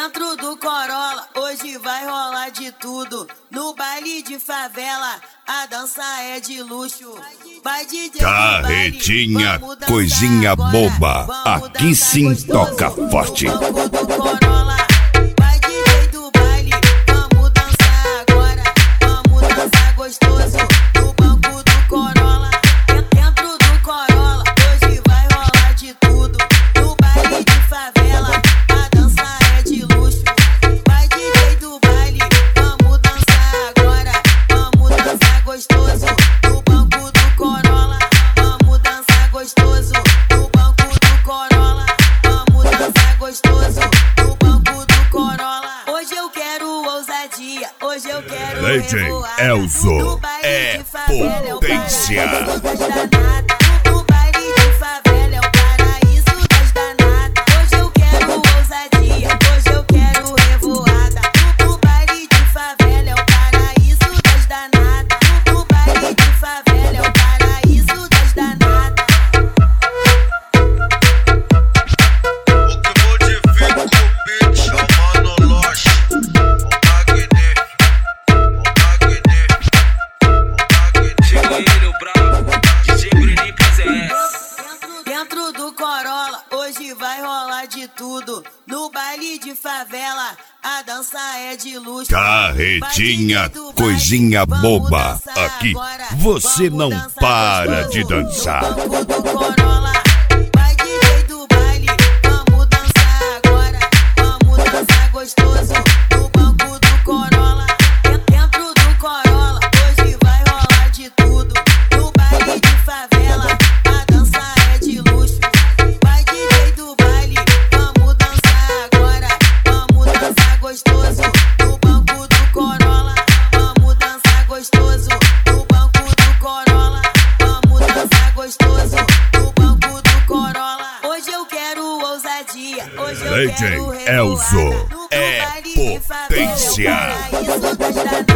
Dentro do Corolla, hoje vai rolar de tudo. No baile de favela, a dança é de luxo. Vai DJ Carretinha, coisinha boba, aqui sim toca forte. Banco do Corolla, vai DJ do baile, vamos dançar agora, vamos dançar gostoso. No banco do Corolla, dentro do Corolla, hoje vai rolar de tudo. No baile de favela, a dança é de luxo. Vai DJ do baile, vamos dançar agora, vamos dançar gostoso. No banco do Corolla, vamos dançar gostoso. No banco do Corolla, vamos dançar gostoso. No banco do Corolla, hoje eu quero ousadia, hoje eu quero DJ revoada. Elzo No baile é de favela é o potência. paraíso das danadas. No baile de favela é o paraíso das danadas. Hoje eu quero ousadia, hoje eu quero revoada. No baile de favela é o paraíso das danadas. No baile de favela é o paraíso das danadas. O que modifica o beat é o Mano Loche, o Magné. Chegou ele, o brabo, DJ Bruninho KZS. Dentro do Corolla, hoje vai rolar de tudo. No baile de favela, a dança é de luxo. Carretinha, coisinha boba, aqui você não para de dançar. Banco do Corolla, vai DJ do baile, vamos dançar agora, vamos dançar gostoso. No banco do Corolla, dentro do Corolla, hoje vai rolar de tudo. No baile de favela, a dança é de luxo. Vai DJ do baile, vamos dançar agora, vamos dançar gostoso. No banco do Corolla, vamos dançar gostoso. No banco do Corolla, vamos dançar gostoso. No banco do Corolla, hoje eu quero ousadia, hoje eu DJ quero revoada. Elzo No é baile de favela é o potência. paraíso das danadas.